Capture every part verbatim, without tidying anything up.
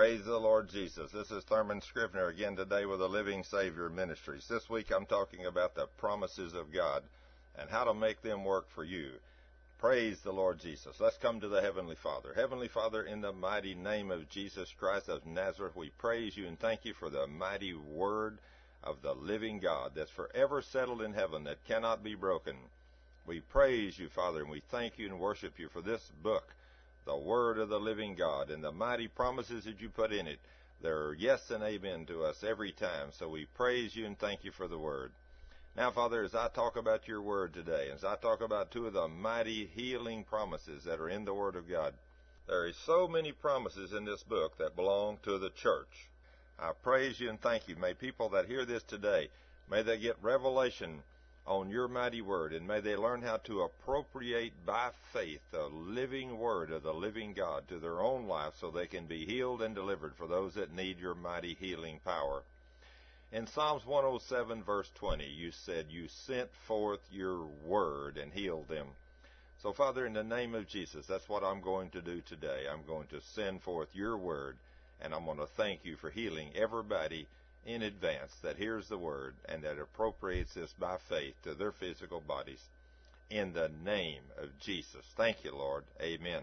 Praise the Lord Jesus. This is Thurman Scrivener again today with the Living Savior Ministries. This week I'm talking about the promises of God and how to make them work for you. Praise the Lord Jesus. Let's come to the Heavenly Father. Heavenly Father, in the mighty name of Jesus Christ of Nazareth, we praise you and thank you for the mighty word of the living God that's forever settled in heaven, that cannot be broken. We praise you, Father, and we thank you and worship you for this book, the Word of the living God, and the mighty promises that you put in it. They're yes and amen to us every time. So we praise you and thank you for the Word. Now, Father, as I talk about your Word today, as I talk about two of the mighty healing promises that are in the Word of God, there are so many promises in this book that belong to the church. I praise you and thank you. May people that hear this today, may they get revelation on your mighty word, and may they learn how to appropriate by faith the living word of the living God to their own life so they can be healed and delivered for those that need your mighty healing power. In Psalms one oh seven, verse twenty, you said, you sent forth your word and healed them. So, Father, in the name of Jesus, that's what I'm going to do today. I'm going to send forth your word, and I'm going to thank you for healing everybody in advance that hears the word and that appropriates this by faith to their physical bodies. In the name of Jesus. Thank you, Lord. Amen.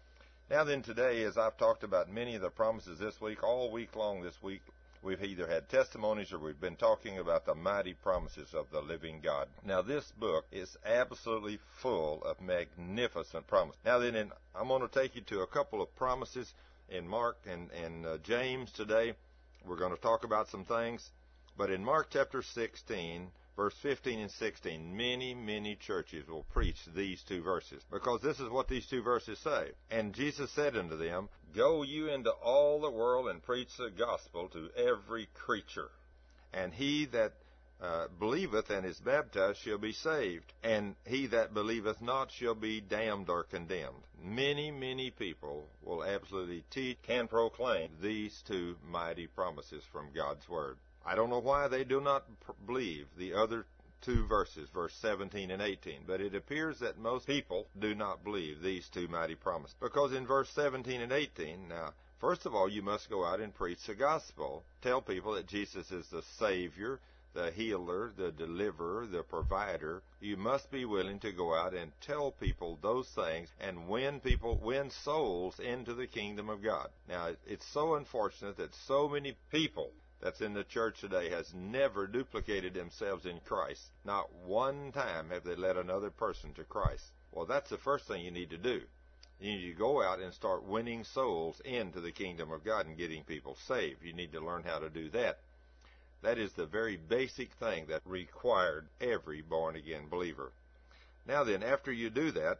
Now then, today, as I've talked about many of the promises this week, all week long this week, we've either had testimonies or we've been talking about the mighty promises of the living God. Now, this book is absolutely full of magnificent promises. Now then, in, I'm going to take you to a couple of promises in Mark and, and uh, James today. We're going to talk about some things. But in Mark chapter sixteen, verse fifteen and sixteen, many, many churches will preach these two verses, because this is what these two verses say. And Jesus said unto them, Go you into all the world and preach the gospel to every creature. And he that uh, believeth and is baptized shall be saved, and he that believeth not shall be damned or condemned. Many, many people will absolutely teach, can proclaim these two mighty promises from God's Word. I don't know why they do not pr- believe the other two verses, verse seventeen and eighteen, but it appears that most people do not believe these two mighty promises. Because in verse seventeen and eighteen, now, first of all, you must go out and preach the gospel. Tell people that Jesus is the Savior, the healer, the deliverer, the provider. You must be willing to go out and tell people those things and win people, win souls into the kingdom of God. Now, it's so unfortunate that so many people that's in the church today has never duplicated themselves in Christ. Not one time have they led another person to Christ. Well, that's the first thing you need to do. You need to go out and start winning souls into the kingdom of God and getting people saved. You need to learn how to do that. That is the very basic thing that required every born-again believer. Now then, after you do that,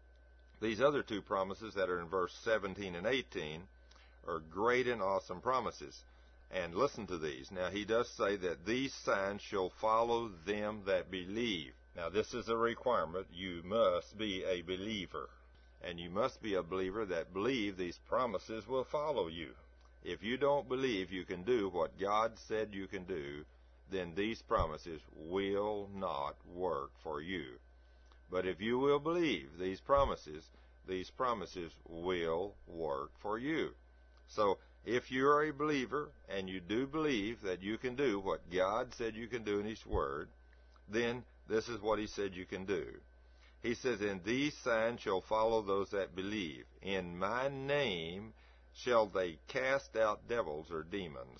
these other two promises that are in verse seventeen and eighteen are great and awesome promises. And listen to these. Now, he does say that these signs shall follow them that believe. Now, this is a requirement. You must be a believer. And you must be a believer that believe these promises will follow you. If you don't believe you can do what God said you can do, then these promises will not work for you. But if you will believe these promises, these promises will work for you. So, if you're a believer and you do believe that you can do what God said you can do in His Word, then this is what He said you can do. He says, And these signs shall follow those that believe. In my name shall they cast out devils or demons,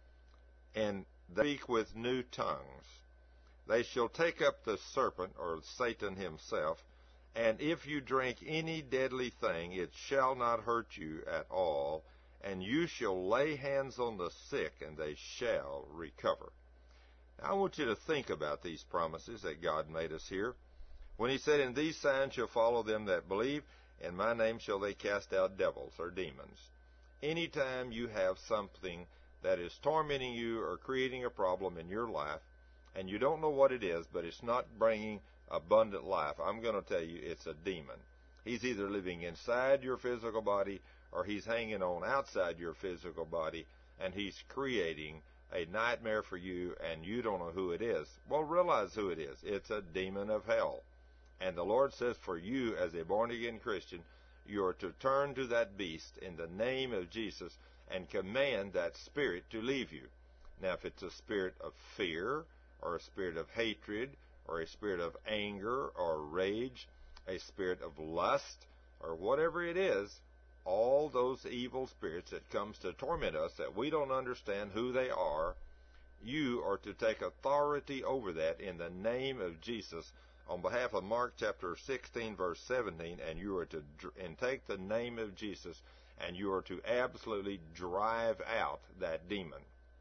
and they speak with new tongues. They shall take up the serpent, or Satan himself, and if you drink any deadly thing, it shall not hurt you at all, and you shall lay hands on the sick, and they shall recover. Now, I want you to think about these promises that God made us here. When He said, And these signs shall follow them that believe, in my name shall they cast out devils or demons. Anytime you have something that is tormenting you or creating a problem in your life, and you don't know what it is, but it's not bringing abundant life, I'm going to tell you it's a demon. He's either living inside your physical body or he's hanging on outside your physical body, and he's creating a nightmare for you, and you don't know who it is. Well, realize who it is. It's a demon of hell. And the Lord says for you as a born-again Christian, you are to turn to that beast in the name of Jesus and command that spirit to leave you. Now, if it's a spirit of fear, or a spirit of hatred, or a spirit of anger, or rage, a spirit of lust, or whatever it is, all those evil spirits that comes to torment us that we don't understand who they are, you are to take authority over that in the name of Jesus on behalf of Mark chapter sixteen, verse seventeen, and you are to and take the name of Jesus, and you are to absolutely drive out that demon.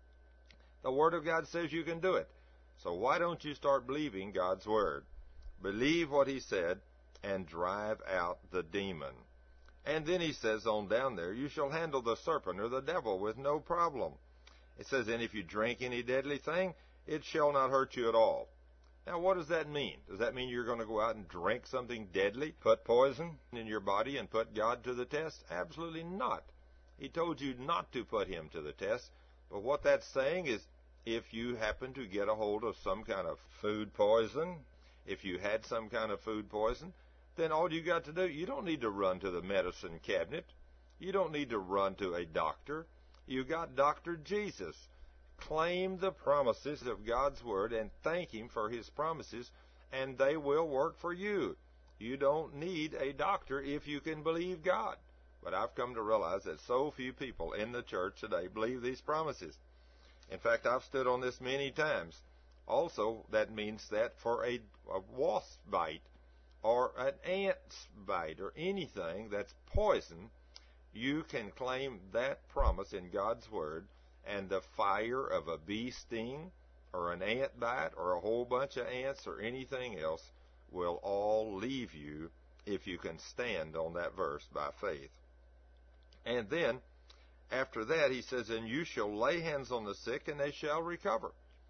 The Word of God says you can do it. So why don't you start believing God's Word? Believe what He said and drive out the demon. And then He says on down there, you shall handle the serpent or the devil with no problem. It says, and if you drink any deadly thing, it shall not hurt you at all. Now, what does that mean? Does that mean you're going to go out and drink something deadly, put poison in your body, and put God to the test? Absolutely not. He told you not to put Him to the test. But what that's saying is, if you happen to get a hold of some kind of food poison, if you had some kind of food poison, then all you got to do, you don't need to run to the medicine cabinet. You don't need to run to a doctor. You got Doctor Jesus. Claim the promises of God's Word and thank Him for His promises, and they will work for you. You don't need a doctor if you can believe God. But I've come to realize that so few people in the church today believe these promises. In fact, I've stood on this many times. Also, that means that for a, a wasp bite or an ant's bite or anything that's poison, you can claim that promise in God's Word, and the fire of a bee sting or an ant bite or a whole bunch of ants or anything else will all leave you if you can stand on that verse by faith. And then, after that, he says, and you shall lay hands on the sick, and they shall recover.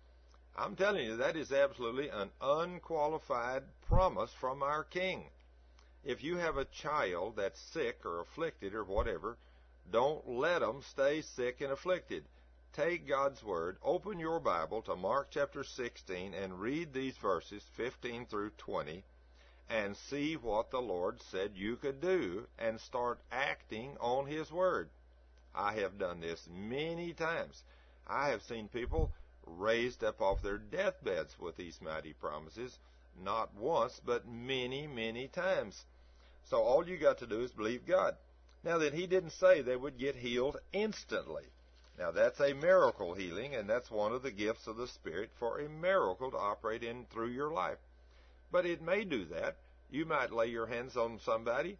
I'm telling you, that is absolutely an unqualified promise from our King. If you have a child that's sick or afflicted or whatever, don't let them stay sick and afflicted. Take God's Word, open your Bible to Mark chapter sixteen, and read these verses, fifteen through twenty, and see what the Lord said you could do, and start acting on His Word. I have done this many times. I have seen people raised up off their deathbeds with these mighty promises, not once, but many, many times. So all you got to do is believe God. Now then, He didn't say they would get healed instantly. Now that's a miracle healing, and that's one of the gifts of the Spirit for a miracle to operate in through your life. But it may do that. You might lay your hands on somebody.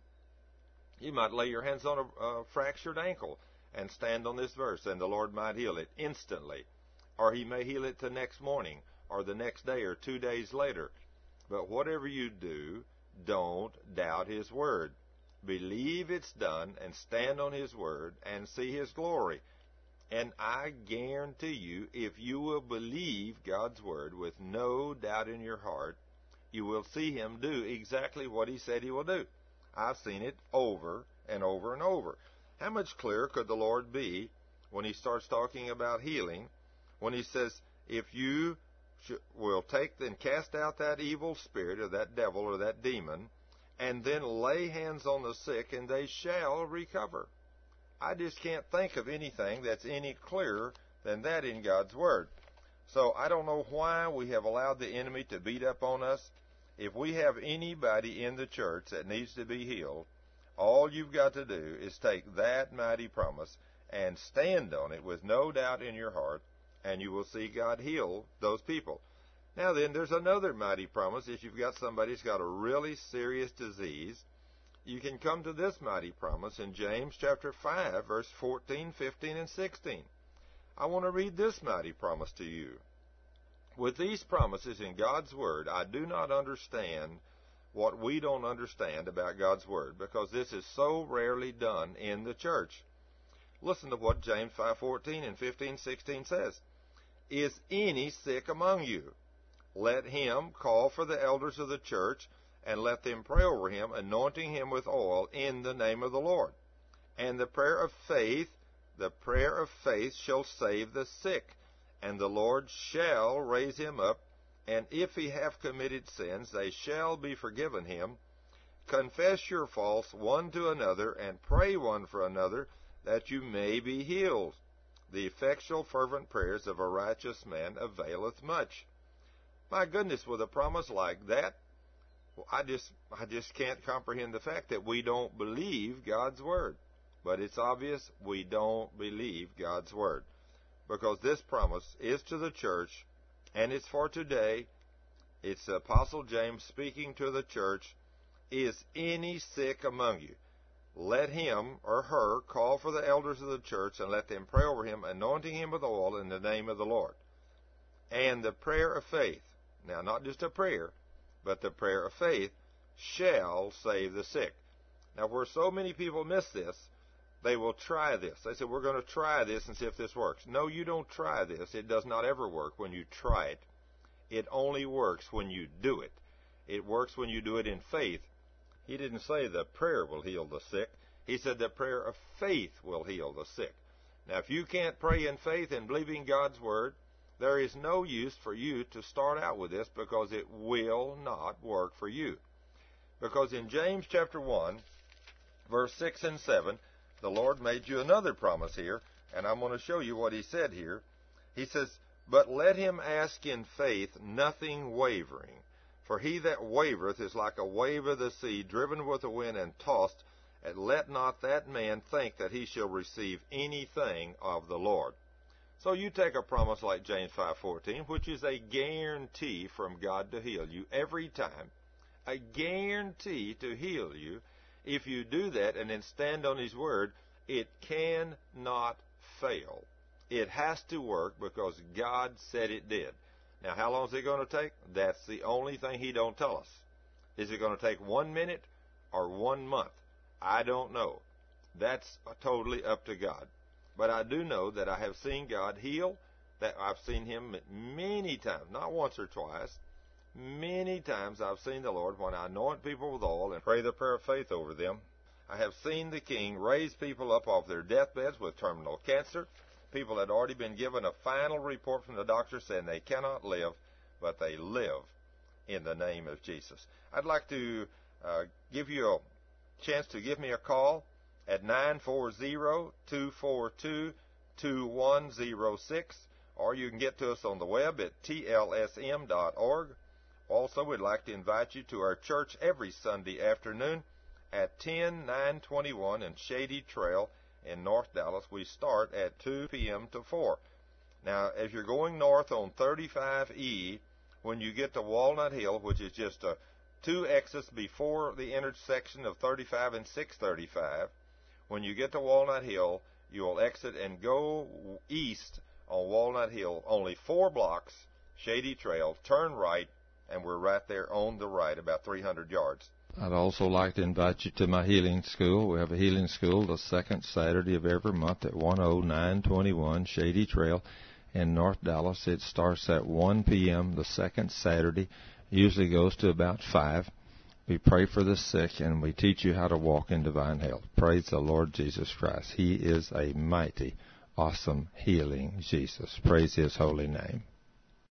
You might lay your hands on a, a fractured ankle and stand on this verse, and the Lord might heal it instantly. Or He may heal it the next morning, or the next day, or two days later. But whatever you do, don't doubt His Word. Believe it's done, and stand on His Word, and see His glory. And I guarantee you, if you will believe God's Word with no doubt in your heart, you will see Him do exactly what He said He will do. I've seen it over and over and over. How much clearer could the Lord be when He starts talking about healing, when He says, if you will take and cast out that evil spirit or that devil or that demon, and then lay hands on the sick, and they shall recover. I just can't think of anything that's any clearer than that in God's Word. So I don't know why we have allowed the enemy to beat up on us. If we have anybody in the church that needs to be healed, all you've got to do is take that mighty promise and stand on it with no doubt in your heart, and you will see God heal those people. Now then, there's another mighty promise. If you've got somebody who's got a really serious disease, you can come to this mighty promise in James chapter five, verse fourteen, fifteen, and sixteen. I want to read this mighty promise to you. With these promises in God's Word, I do not understand what we don't understand about God's Word, because this is so rarely done in the church. Listen to what James five, fourteen, and fifteen, sixteen says. Is any sick among you? Let him call for the elders of the church, and let them pray over him, anointing him with oil in the name of the Lord. And the prayer of faith, the prayer of faith shall save the sick, and the Lord shall raise him up, and if he have committed sins, they shall be forgiven him. Confess your faults one to another, and pray one for another, that you may be healed. The effectual fervent prayers of a righteous man availeth much. My goodness, with a promise like that, well, I just I just can't comprehend the fact that we don't believe God's Word. But it's obvious we don't believe God's Word, because this promise is to the church, and it's for today. It's the Apostle James speaking to the church. Is any sick among you? Let him or her call for the elders of the church, and let them pray over him, anointing him with oil in the name of the Lord. And the prayer of faith, now not just a prayer, but the prayer of faith, shall save the sick. Now, where so many people miss this, they will try this. They say, we're going to try this and see if this works. No, you don't try this. It does not ever work when you try it. It only works when you do it. It works when you do it in faith. He didn't say the prayer will heal the sick. He said the prayer of faith will heal the sick. Now, if you can't pray in faith and believing God's Word, there is no use for you to start out with this, because it will not work for you. Because in James chapter one, verse six and seven, the Lord made you another promise here, and I'm going to show you what He said here. He says, but let him ask in faith, nothing wavering. For he that wavereth is like a wave of the sea, driven with the wind and tossed. And let not that man think that he shall receive anything of the Lord. So you take a promise like James five fourteen, which is a guarantee from God to heal you every time. A guarantee to heal you. If you do that and then stand on His Word, it cannot fail. It has to work because God said it did. Now, how long is it going to take? That's the only thing He don't tell us. Is it going to take one minute or one month? I don't know. That's totally up to God. But I do know that I have seen God heal, that I've seen Him many times, not once or twice. Many times I've seen the Lord when I anoint people with oil and pray the prayer of faith over them. I have seen the King raise people up off their deathbeds with terminal cancer. People had already been given a final report from the doctor saying they cannot live, but they live in the name of Jesus. I'd like to uh, give you a chance to give me a call at nine four zero, two four two, two one zero six, or you can get to us on the web at T L S M dot org. Also, we'd like to invite you to our church every Sunday afternoon at ten nine twenty-one and Shady Trail in North Dallas. We start at two p.m. to four. Now, as you're going north on thirty-five E, when you get to Walnut Hill, which is just a two exits before the intersection of thirty-five and six thirty-five, when you get to Walnut Hill, you will exit and go east on Walnut Hill, only four blocks, Shady Trail, turn right, and we're right there on the right, about three hundred yards. I'd also like to invite you to my healing school. We have a healing school the second Saturday of every month at one oh nine twenty-one Shady Trail in North Dallas. It starts at one p.m. the second Saturday, usually goes to about five. We pray for the sick, and we teach you how to walk in divine health. Praise the Lord Jesus Christ. He is a mighty, awesome, healing Jesus. Praise His holy name.